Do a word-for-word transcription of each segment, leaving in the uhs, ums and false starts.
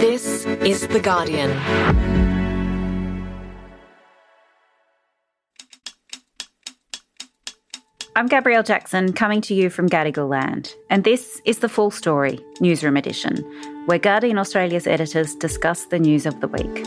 This is The Guardian. I'm Gabrielle Jackson, coming to you from Gadigal Land, and this is The Full Story, Newsroom Edition, where Guardian Australia's editors discuss the news of the week.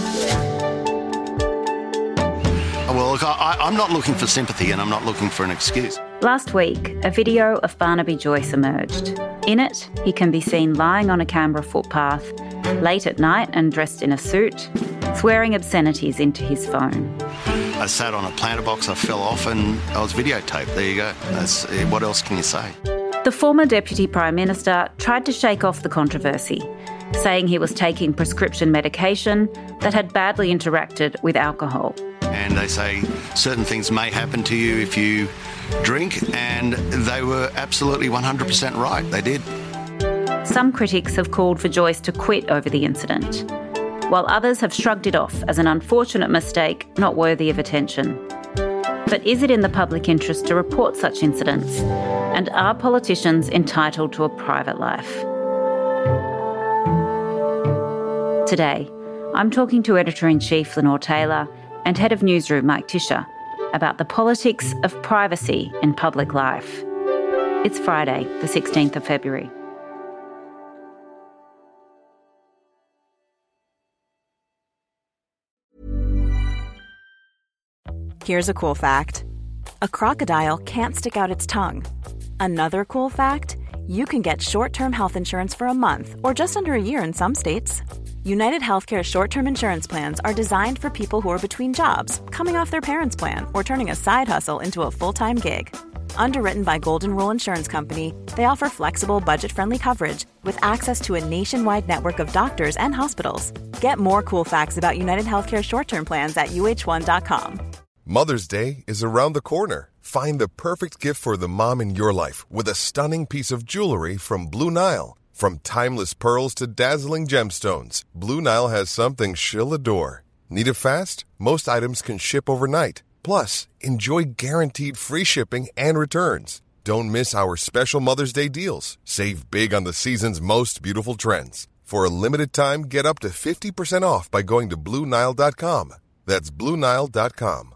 Well, look, I, I'm not looking for sympathy and I'm not looking for an excuse. Last week, a video of Barnaby Joyce emerged. In it, he can be seen lying on a Canberra footpath, late at night and dressed in a suit, swearing obscenities into his phone. I sat on a planter box, I fell off and I was videotaped. There you go. That's, what else can you say? The former Deputy Prime Minister tried to shake off the controversy, saying he was taking prescription medication that had badly interacted with alcohol. And they say certain things may happen to you if you drink, and they were absolutely one hundred percent right. They did. Some critics have called for Joyce to quit over the incident, while others have shrugged it off as an unfortunate mistake not worthy of attention. But is it in the public interest to report such incidents? And are politicians entitled to a private life? Today, I'm talking to Editor-in-Chief Lenore Taylor and Head of Newsroom Mike Tischer about the politics of privacy in public life. It's Friday, the sixteenth of February. Here's a cool fact. A crocodile can't stick out its tongue. Another cool fact, you can get short-term health insurance for a month or just under a year in some states. United Healthcare short-term insurance plans are designed for people who are between jobs, coming off their parents' plan, or turning a side hustle into a full-time gig. Underwritten by Golden Rule Insurance Company, they offer flexible, budget-friendly coverage with access to a nationwide network of doctors and hospitals. Get more cool facts about United Healthcare short-term plans at U H one dot com. Mother's Day is around the corner. Find the perfect gift for the mom in your life with a stunning piece of jewelry from Blue Nile. From timeless pearls to dazzling gemstones, Blue Nile has something she'll adore. Need it fast? Most items can ship overnight. Plus, enjoy guaranteed free shipping and returns. Don't miss our special Mother's Day deals. Save big on the season's most beautiful trends. For a limited time, get up to fifty percent off by going to Blue Nile dot com. That's Blue Nile dot com.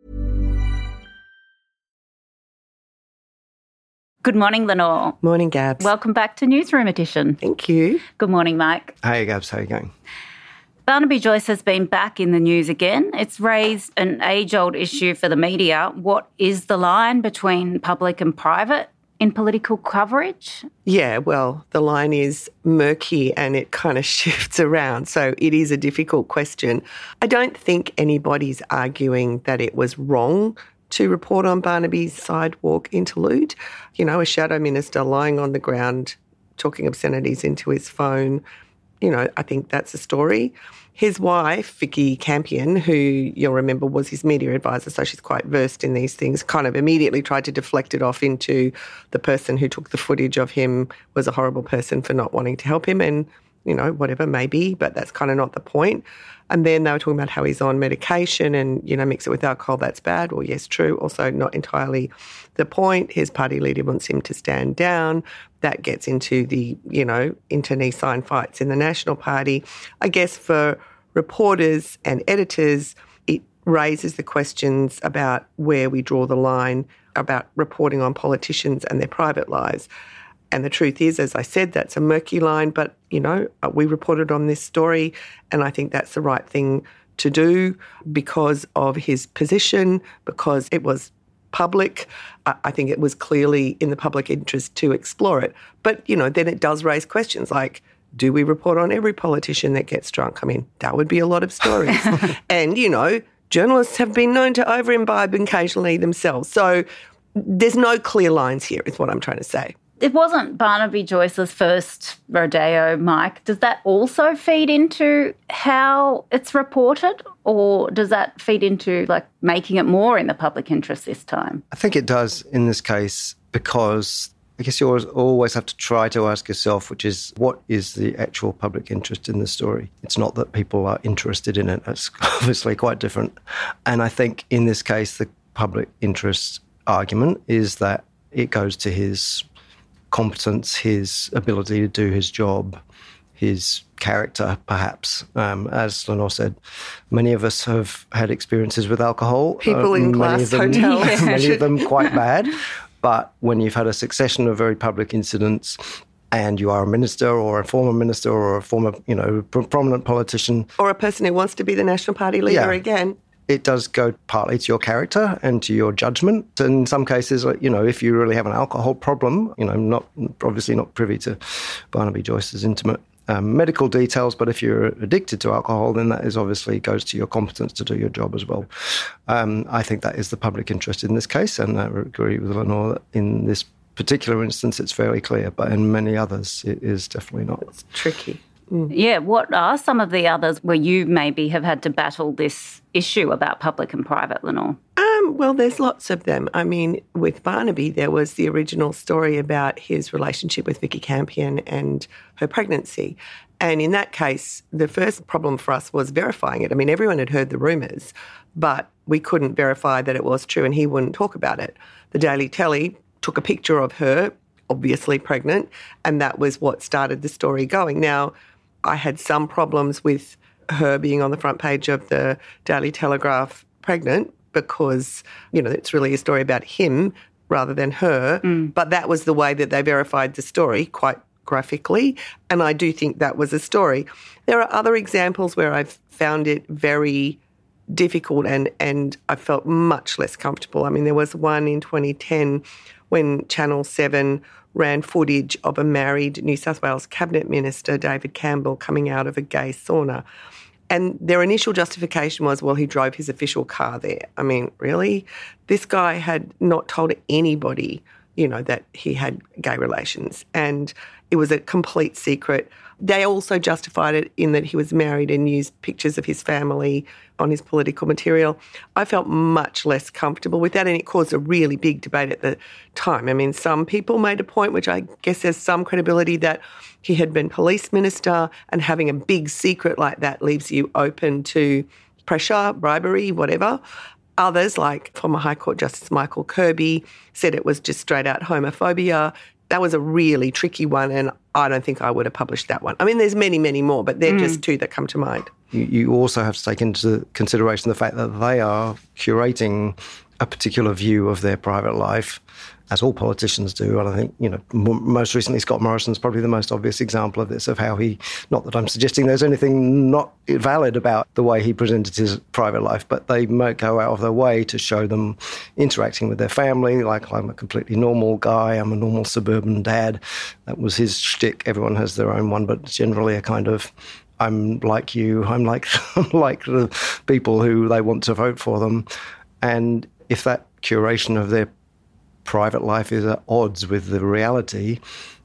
Good morning, Lenore. Morning, Gabs. Welcome back to Newsroom Edition. Thank you. Good morning, Mike. Hey, Gabs. How are you going? Barnaby Joyce has been back in the news again. It's raised an age-old issue for the media. What is the line between public and private in political coverage? Yeah, well, the line is murky and it kind of shifts around. So it is a difficult question. I don't think anybody's arguing that it was wrong to report on Barnaby's sidewalk interlude. You know, a shadow minister lying on the ground talking obscenities into his phone. You know, I think that's a story. His wife, Vicky Campion, who you'll remember was his media advisor, so she's quite versed in these things, kind of immediately tried to deflect it off into the person who took the footage of him was a horrible person for not wanting to help him and, you know, whatever, maybe, but that's kind of not the point. And then they were talking about how he's on medication and, you know, mix it with alcohol, that's bad. Well, yes, true. Also not entirely the point. His party leader wants him to stand down. That gets into the, you know, internecine fights in the National Party. I guess for reporters and editors, it raises the questions about where we draw the line about reporting on politicians and their private lives. And the truth is, as I said, that's a murky line, but, you know, we reported on this story and I think that's the right thing to do because of his position, because it was public. I think it was clearly in the public interest to explore it. But, you know, then it does raise questions like, do we report on every politician that gets drunk? I mean, that would be a lot of stories. And, you know, journalists have been known to over-imbibe occasionally themselves. So there's no clear lines here is what I'm trying to say. It wasn't Barnaby Joyce's first rodeo, Mike. Does that also feed into how it's reported, or does that feed into, like, making it more in the public interest this time? I think it does in this case because I guess you always, always have to try to ask yourself, which is, what is the actual public interest in the story? It's not that people are interested in it. It's obviously quite different. And I think in this case, the public interest argument is that it goes to his competence, his ability to do his job, his character, perhaps. Um, as Lenore said, many of us have had experiences with alcohol. People uh, in many glass of them, hotels. Many of them quite bad. But when you've had a succession of very public incidents and you are a minister or a former minister or a former, you know, prominent politician. Or a person who wants to be the National Party leader yeah. again. It does go partly to your character and to your judgment. And in some cases, you know, if you really have an alcohol problem, you know, not obviously not privy to Barnaby Joyce's intimate um, medical details, but if you're addicted to alcohol, then that is obviously goes to your competence to do your job as well. Um, I think that is the public interest in this case, and I agree with Lenore that in this particular instance, it's fairly clear, but in many others, it is definitely not. It's tricky. Mm. Yeah, what are some of the others where you maybe have had to battle this issue about public and private, Lenore? Um, well, there's lots of them. I mean, with Barnaby, there was the original story about his relationship with Vicky Campion and her pregnancy. And in that case, the first problem for us was verifying it. I mean, everyone had heard the rumours, but we couldn't verify that it was true, and he wouldn't talk about it. The Daily Telly took a picture of her, obviously pregnant, and that was what started the story going. Now, I had some problems with her being on the front page of the Daily Telegraph pregnant because, you know, it's really a story about him rather than her. Mm. But that was the way that they verified the story, quite graphically, and I do think that was a story. There are other examples where I've found it very difficult and, and I felt much less comfortable. I mean, there was one in twenty ten when Channel seven ran footage of a married New South Wales Cabinet Minister, David Campbell, coming out of a gay sauna. And their initial justification was, well, he drove his official car there. I mean, really? This guy had not told anybody, you know, that he had gay relations. And it was a complete secret. They also justified it in that he was married and used pictures of his family on his political material. I felt much less comfortable with that, and it caused a really big debate at the time. I mean, some people made a point, which I guess has some credibility, that he had been police minister, and having a big secret like that leaves you open to pressure, bribery, whatever. Others, like former High Court Justice Michael Kirby, said it was just straight out homophobia. That was a really tricky one, and I don't think I would have published that one. I mean, there's many, many more, but they're mm. just two that come to mind. You, you also have to take into consideration the fact that they are curating a particular view of their private life, as all politicians do. And I think, you know, m- most recently Scott Morrison's probably the most obvious example of this, of how he, not that I'm suggesting there's anything not valid about the way he presented his private life, but they might go out of their way to show them interacting with their family, like, I'm a completely normal guy, I'm a normal suburban dad. That was his shtick. Everyone has their own one, but generally a kind of, I'm like you, I'm like, I'm like the people who they want to vote for them. And if that curation of their private life is at odds with the reality,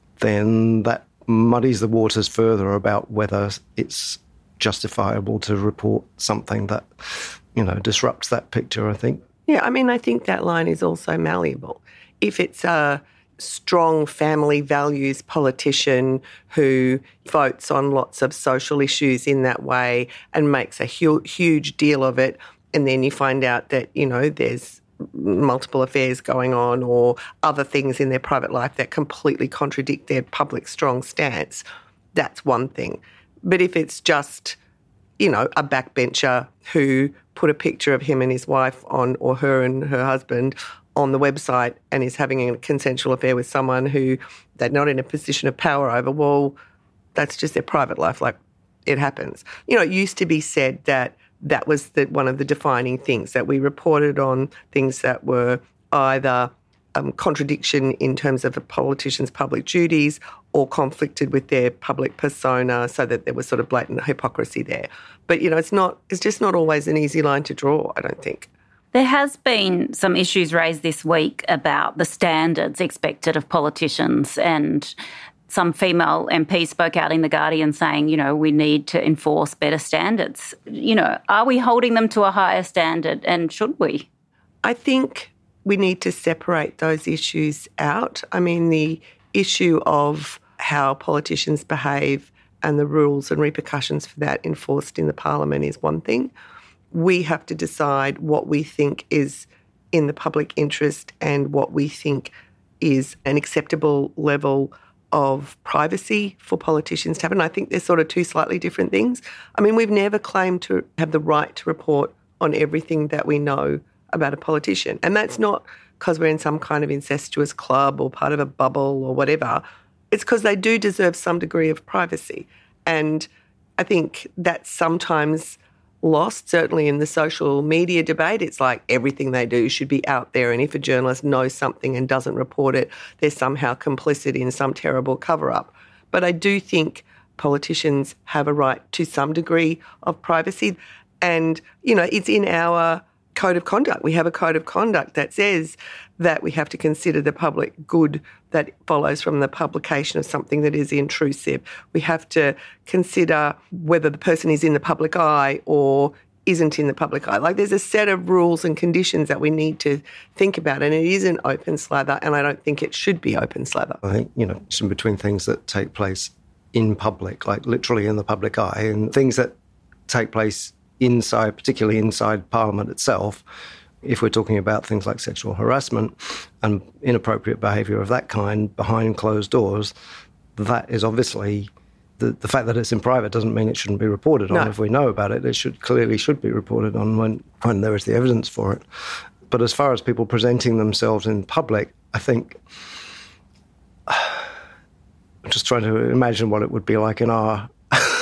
then that muddies the waters further about whether it's justifiable to report something that, you know, disrupts that picture, I think. Yeah, I mean, I think that line is also malleable. If it's a strong family values politician who votes on lots of social issues in that way and makes a hu- huge deal of it, and then you find out that, you know, there's multiple affairs going on or other things in their private life that completely contradict their public strong stance, that's one thing. But if it's just, you know, a backbencher who put a picture of him and his wife on, or her and her husband on the website, and is having a consensual affair with someone who they're not in a position of power over, well, that's just their private life. Like, it happens. You know, it used to be said that that was the, one of the defining things, that we reported on things that were either um, contradiction in terms of a politician's public duties or conflicted with their public persona, so that there was sort of blatant hypocrisy there. But, you know, it's not, it's just not always an easy line to draw, I don't think. There has been some issues raised this week about the standards expected of politicians, and some female M Ps spoke out in The Guardian saying, you know, we need to enforce better standards. You know, are we holding them to a higher standard, and should we? I think we need to separate those issues out. I mean, the issue of how politicians behave and the rules and repercussions for that enforced in the Parliament is one thing. We have to decide what we think is in the public interest and what we think is an acceptable level of privacy for politicians to have. And I think they're sort of two slightly different things. I mean, we've never claimed to have the right to report on everything that we know about a politician. And that's not because we're in some kind of incestuous club or part of a bubble or whatever. It's because they do deserve some degree of privacy. And I think that's sometimes lost, certainly in the social media debate. It's like everything they do should be out there, and if a journalist knows something and doesn't report it, they're somehow complicit in some terrible cover-up. But I do think politicians have a right to some degree of privacy, and, you know, it's in our code of conduct. We have a code of conduct that says that we have to consider the public good that follows from the publication of something that is intrusive. We have to consider whether the person is in the public eye or isn't in the public eye. Like, there's a set of rules and conditions that we need to think about, and it is an open slather, and I don't think it should be open slather. I think, you know, it's in between things that take place in public, like literally in the public eye, and things that take place inside, particularly inside Parliament itself. If we're talking about things like sexual harassment and inappropriate behaviour of that kind behind closed doors, that is obviously, the, the fact that it's in private doesn't mean it shouldn't be reported on. No. If we know about it, it should clearly should be reported on when, when there is the evidence for it. But as far as people presenting themselves in public, I think, I'm just trying to imagine what it would be like in our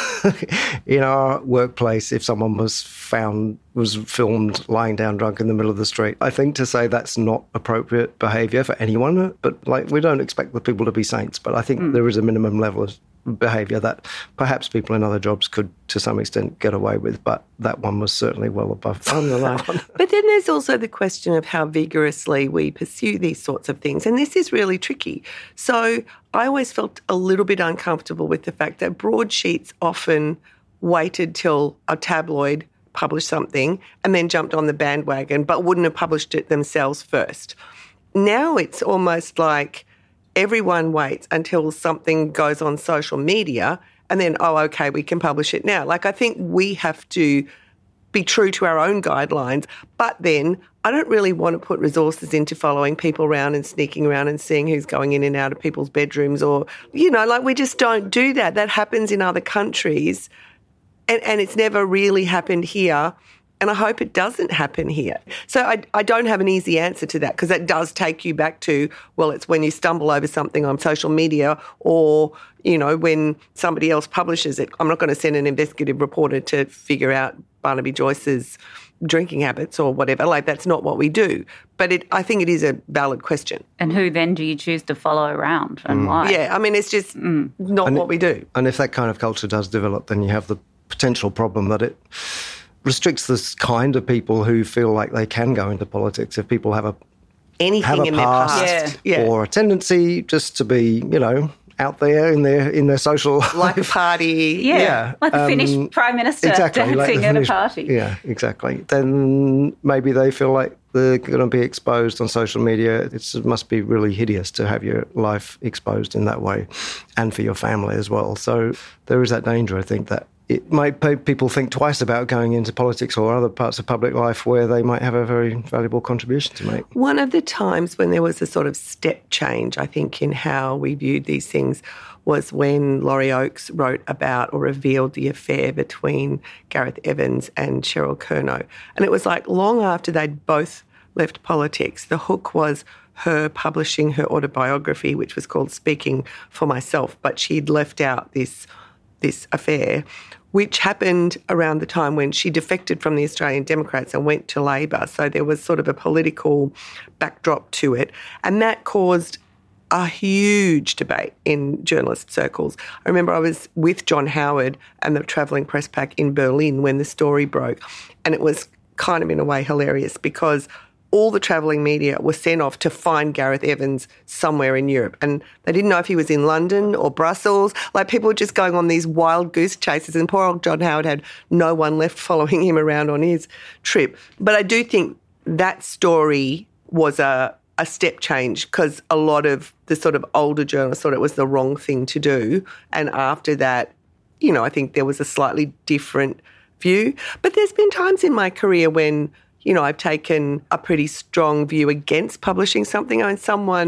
in our workplace if someone was found, was filmed lying down drunk in the middle of the street. I think to say that's not appropriate behaviour for anyone, but like, we don't expect the people to be saints, but I think mm. there is a minimum level of behaviour that perhaps people in other jobs could to some extent get away with, but that one was certainly well above on the line. But then there's also the question of how vigorously we pursue these sorts of things, and this is really tricky. So I always felt a little bit uncomfortable with the fact that broadsheets often waited till a tabloid published something and then jumped on the bandwagon, but wouldn't have published it themselves first. Now it's almost like everyone waits until something goes on social media and then, oh, okay, we can publish it now. Like, I think we have to be true to our own guidelines, but then I don't really want to put resources into following people around and sneaking around and seeing who's going in and out of people's bedrooms, or, you know, like, we just don't do that. That happens in other countries, and, and it's never really happened here. And I hope it doesn't happen here. So I, I don't have an easy answer to that, because that does take you back to, well, it's when you stumble over something on social media, or, you know, when somebody else publishes it. I'm not going to send an investigative reporter to figure out Barnaby Joyce's drinking habits or whatever. Like, that's not what we do. But it, I think it is a valid question. And who then do you choose to follow around, and mm. why? Yeah, I mean, it's just mm. not and what it, we do. And if that kind of culture does develop, then you have the potential problem that it restricts this kind of people who feel like they can go into politics. If people have a anything have a in past their past, yeah. or a tendency just to be, you know, out there in their in their social like life. a party, yeah, yeah. like the um, Finnish Prime Minister exactly, dancing like at Finnish, a party. Yeah, exactly. Then maybe they feel like they're going to be exposed on social media. It's, it must be really hideous to have your life exposed in that way, and for your family as well. So there is that danger, I think, that it might make people think twice about going into politics or other parts of public life where they might have a very valuable contribution to make. One of the times when there was a sort of step change, I think, in how we viewed these things was when Laurie Oakes wrote about or revealed the affair between Gareth Evans and Cheryl Kernot. And it was like long after they'd both left politics. The hook was her publishing her autobiography, which was called Speaking for Myself, but she'd left out this this affair, which happened around the time when she defected from the Australian Democrats and went to Labor. So there was sort of a political backdrop to it. And that caused a huge debate in journalist circles. I remember I was with John Howard and the Travelling Press Pack in Berlin when the story broke. And it was kind of, in a way, hilarious, because all the travelling media were sent off to find Gareth Evans somewhere in Europe. And they didn't know if he was in London or Brussels. Like, people were just going on these wild goose chases, and poor old John Howard had no one left following him around on his trip. But I do think that story was a, a step change, because a lot of the sort of older journalists thought it was the wrong thing to do. And after that, you know, I think there was a slightly different view. But there's been times in my career when, you know, I've taken a pretty strong view against publishing something. I mean, someone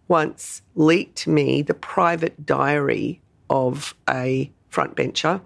once leaked me the private diary of a frontbencher,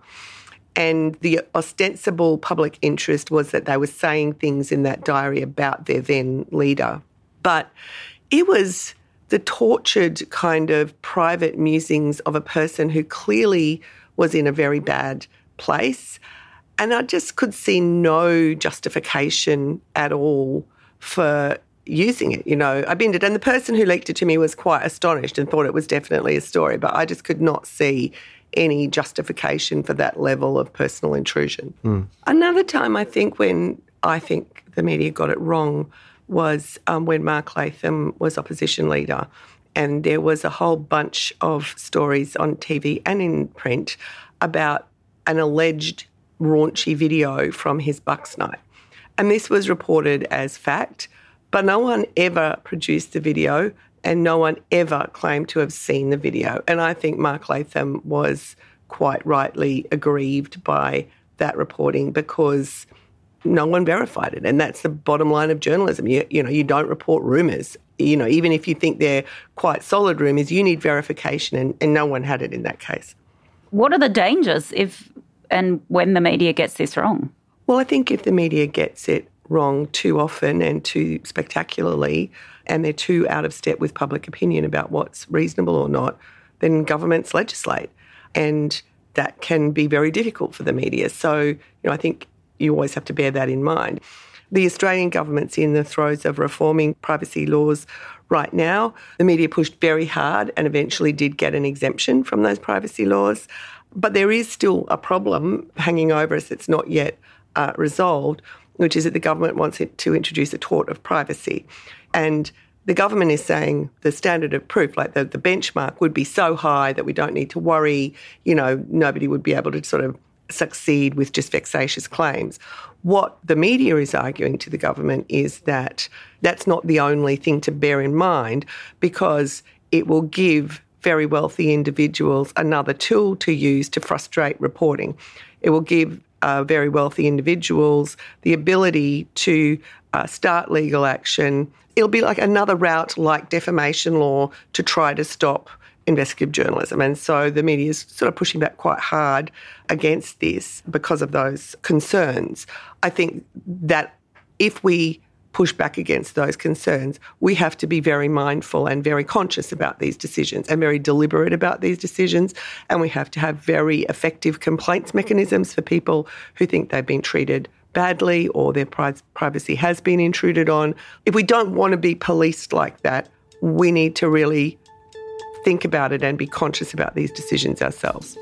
and the ostensible public interest was that they were saying things in that diary about their then leader. But it was the tortured kind of private musings of a person who clearly was in a very bad place. And I just could see no justification at all for using it. You know, I binned it, and the person who leaked it to me was quite astonished and thought it was definitely a story, but I just could not see any justification for that level of personal intrusion. Mm. Another time, I think, when I think the media got it wrong was um, when Mark Latham was opposition leader, and there was a whole bunch of stories on T V and in print about an alleged raunchy video from his Bucks night. And this was reported as fact, but no one ever produced the video and no one ever claimed to have seen the video. And I think Mark Latham was quite rightly aggrieved by that reporting because no one verified it. And that's the bottom line of journalism. You, you know, you don't report rumours. You know, even if you think they're quite solid rumours, you need verification, and, and no one had it in that case. What are the dangers if and when the media gets this wrong? Well, I think if the media gets it wrong too often and too spectacularly, and they're too out of step with public opinion about what's reasonable or not, then governments legislate. And that can be very difficult for the media. So, you know, I think you always have to bear that in mind. The Australian government's in the throes of reforming privacy laws right now. The media pushed very hard and eventually did get an exemption from those privacy laws. But there is still a problem hanging over us that's not yet uh, resolved, which is that the government wants it to introduce a tort of privacy. And the government is saying the standard of proof, like the, the benchmark, would be so high that we don't need to worry, you know, nobody would be able to sort of succeed with just vexatious claims. What the media is arguing to the government is that that's not the only thing to bear in mind, because it will give very wealthy individuals another tool to use to frustrate reporting. It will give uh, very wealthy individuals the ability to uh, start legal action. It'll be like another route like defamation law to try to stop investigative journalism. And so the media is sort of pushing back quite hard against this because of those concerns. I think that if we push back against those concerns, we have to be very mindful and very conscious about these decisions and very deliberate about these decisions. And we have to have very effective complaints mechanisms for people who think they've been treated badly or their privacy has been intruded on. If we don't want to be policed like that, we need to really think about it and be conscious about these decisions ourselves.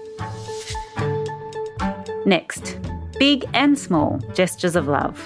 Next, big and small gestures of love.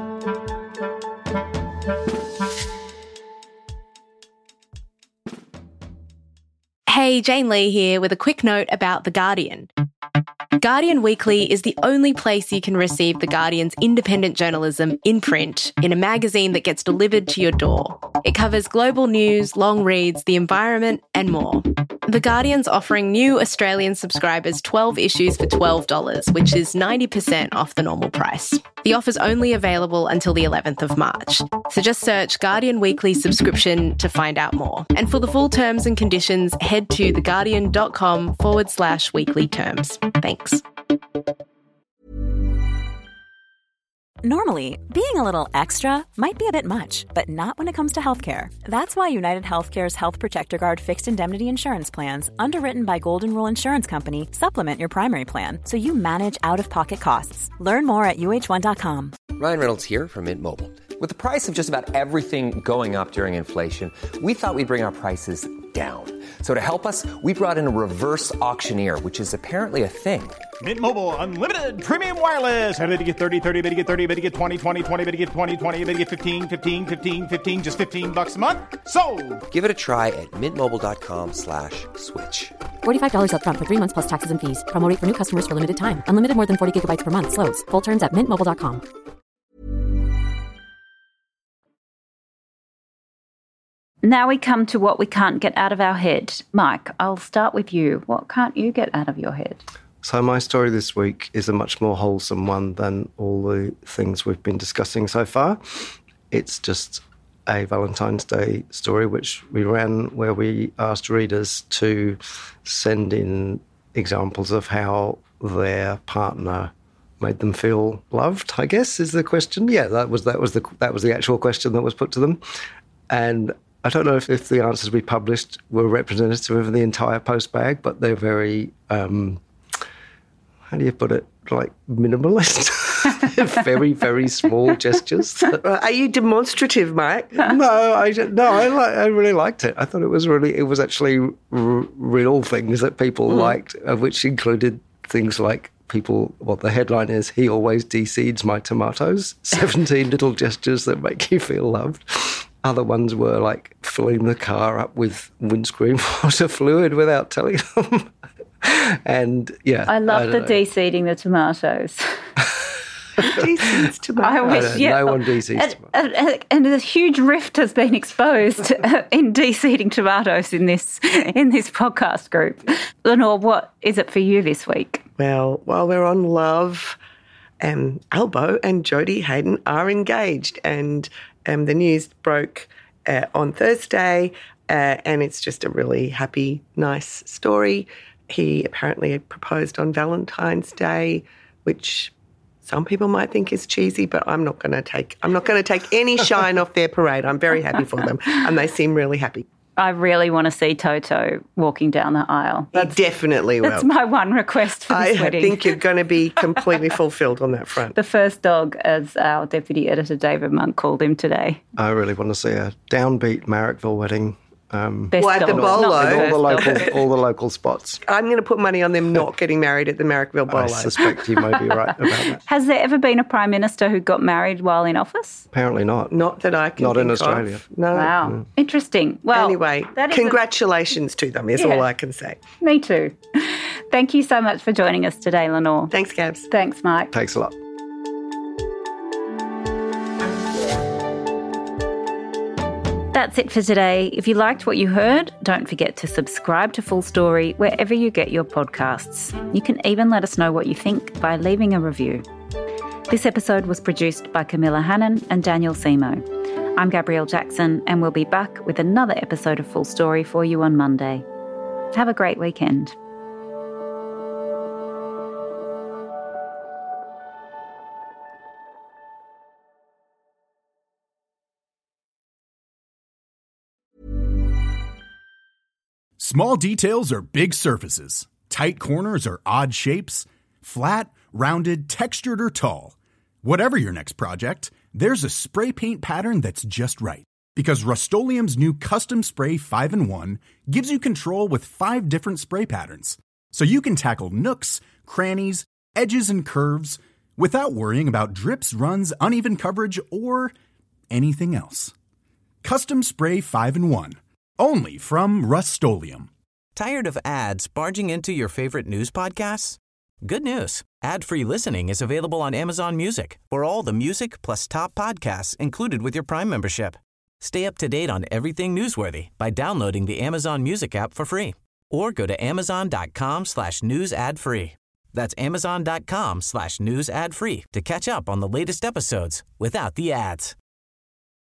Hey, Jane Lee here with a quick note about The Guardian. Guardian Weekly is the only place you can receive The Guardian's independent journalism in print, in a magazine that gets delivered to your door. It covers global news, long reads, the environment, and more. The Guardian's offering new Australian subscribers twelve issues for twelve dollars, which is ninety percent off the normal price. The offer's only available until the eleventh of March. So just search Guardian Weekly subscription to find out more. And for the full terms and conditions, head to theguardian.com forward slash weekly terms. Thanks. Normally, being a little extra might be a bit much, but not when it comes to healthcare. That's why United Healthcare's Health Protector Guard fixed indemnity insurance plans, underwritten by Golden Rule Insurance Company, supplement your primary plan so you manage out-of-pocket costs. Learn more at U H one dot com. Ryan Reynolds here from Mint Mobile. With the price of just about everything going up during inflation, we thought we'd bring our prices down. So to help us, we brought in a reverse auctioneer, which is apparently a thing. Mint Mobile Unlimited Premium Wireless. How to get thirty, thirty, how to get thirty, how to get twenty, twenty, twenty, how to get twenty, twenty, how to get fifteen, fifteen, fifteen, fifteen, just fifteen bucks a month? Sold! Give it a try at mintmobile.com slash switch. forty-five dollars up front for three months plus taxes and fees. Promo rate for new customers for limited time. Unlimited more than forty gigabytes per month. Slows full terms at mint mobile dot com. Now we come to what we can't get out of our head. Mike, I'll start with you. What can't you get out of your head? So my story this week is a much more wholesome one than all the things we've been discussing so far. It's just a Valentine's Day story, which we ran, where we asked readers to send in examples of how their partner made them feel loved, I guess, is the question. Yeah, that was that was the that was the actual question that was put to them. And I don't know if, if the answers we published were representative of the entire postbag, but they're very, um, how do you put it, like minimalist. Very, very small gestures. Are you demonstrative, Mike? No, I no, I, li- I really liked it. I thought it was really, it was actually r- real things that people mm. liked, uh, which included things like people. Well, the headline is "He always de-seeds my tomatoes." Seventeen little gestures that make you feel loved. Other ones were like filling the car up with windscreen water fluid without telling them. And yeah, I love I the know. de-seeding the tomatoes. De-seeds tomatoes. I wish, I yeah. No one de-seeds and, tomatoes. and, and a huge rift has been exposed in de-seeding tomatoes in this in this podcast group. Lenore, what is it for you this week? Well, while we're on love, um, Albo and Jodie Hayden are engaged, and um, the news broke uh, on Thursday, uh, and it's just a really happy, nice story. He apparently had proposed on Valentine's Day, which some people might think is cheesy, but I'm not going to take I'm not going to take any shine off their parade. I'm very happy for them, and they seem really happy. I really want to see Toto walking down the aisle. He definitely will. That's my one request for this I wedding. think you're going to be completely fulfilled on that front. The first dog, as our deputy editor David Monk called him today. I really want to see a downbeat Marrickville wedding. Um, Best Well, at the dog, Bolo. not in all the first local, dog. all the local spots. I'm going to put money on them not getting married at the Marrickville Bolo. I suspect you may be right about that. Has there ever been a Prime Minister who got married while in office? Apparently not. Not that I can Not in think Australia. of. No. Wow. Interesting. Well, Anyway, that is a- congratulations to them is Yeah. all I can say. Me too. Thank you so much for joining us today, Lenore. Thanks, Gabs. Thanks, Mike. Takes a lot. That's it for today. If you liked what you heard, don't forget to subscribe to Full Story wherever you get your podcasts. You can even let us know what you think by leaving a review. This episode was produced by Camilla Hannon and Daniel Simo. I'm Gabrielle Jackson, and we'll be back with another episode of Full Story for you on Monday. Have a great weekend. Small details are big surfaces. Tight corners are odd shapes. Flat, rounded, textured, or tall. Whatever your next project, there's a spray paint pattern that's just right. Because Rust-Oleum's new Custom Spray five in one gives you control with five different spray patterns. So you can tackle nooks, crannies, edges, and curves without worrying about drips, runs, uneven coverage, or anything else. Custom Spray five in one. Only from Rust-Oleum. Tired of ads barging into your favorite news podcasts? Good news. Ad-free listening is available on Amazon Music for all the music plus top podcasts included with your Prime membership. Stay up to date on everything newsworthy by downloading the Amazon Music app for free or go to amazon.com slash news ad free. That's amazon.com slash news ad free to catch up on the latest episodes without the ads.